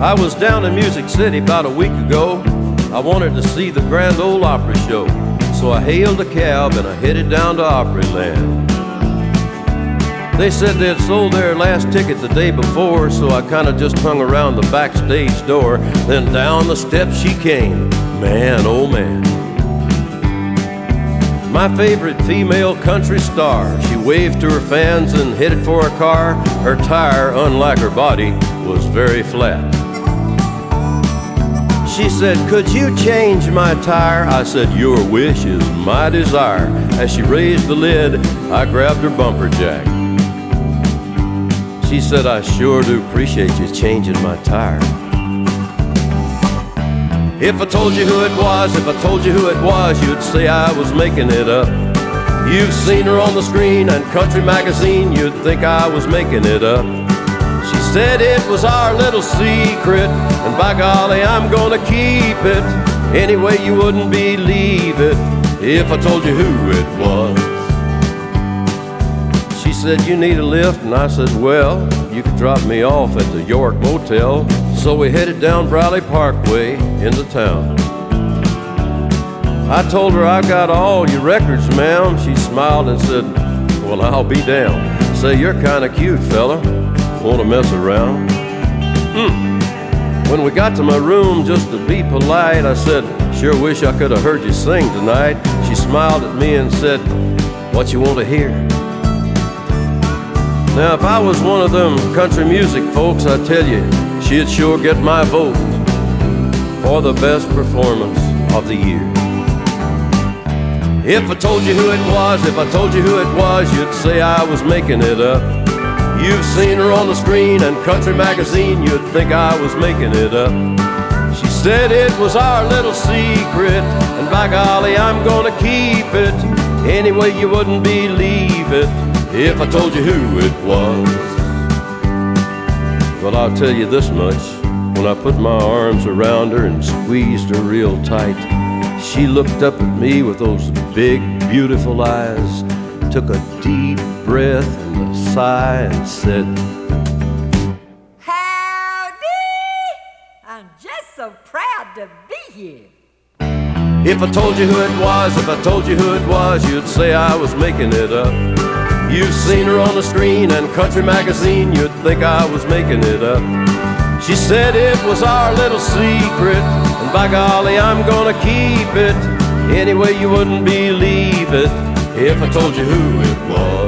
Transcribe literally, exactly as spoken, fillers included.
I was down in Music City about a week ago. I wanted to see the Grand Ole Opry show, so I hailed a cab and I headed down to Opryland. They said they had sold their last ticket the day before, so I kind of just hung around the backstage door. Then down the steps she came, man, oh man. My favorite female country star. She waved to her fans and headed for her car. Her tire, unlike her body, was very flat. She said, "Could you change my tire?" I said, "Your wish is my desire." As she raised the lid, I grabbed her bumper jack. She said, "I sure do appreciate you changing my tire." If I told you who it was, if I told you who it was, you'd say I was making it up. You've seen her on the screen and country magazine, you'd think I was making it up. She said it was our little secret, and by golly, I'm gonna keep it. Anyway, you wouldn't believe it if I told you who it was. She said, "You need a lift?" And I said, "Well, you could drop me off at the York Motel." So we headed down Briley Parkway into town. I told her, "I've got all your records, ma'am." She smiled and said, "Well, I'll be damned. Say, you're kinda cute, fella. Wanna mess around?" Hmm. When we got to my room, just to be polite, I said, "Sure wish I could have heard you sing tonight." She smiled at me and said, "What you want to hear?" Now, if I was one of them country music folks, I tell you, she'd sure get my vote for the best performance of the year. If I told you who it was, if I told you who it was, you'd say I was making it up. You've seen her on the screen and country magazine, you'd think I was making it up. She said it was our little secret, and by golly, I'm gonna keep it. Anyway, you wouldn't believe it if I told you who it was. But I'll tell you this much, when I put my arms around her and squeezed her real tight, she looked up at me with those big, beautiful eyes, took a deep breath and a sigh and said, "Howdy! I'm just so proud to be here." If I told you who it was, if I told you who it was, you'd say I was making it up. You've seen her on the screen and country magazine, you'd think I was making it up. She said it was our little secret, and by golly, I'm gonna keep it. Anyway, you wouldn't believe it if I told you who it was.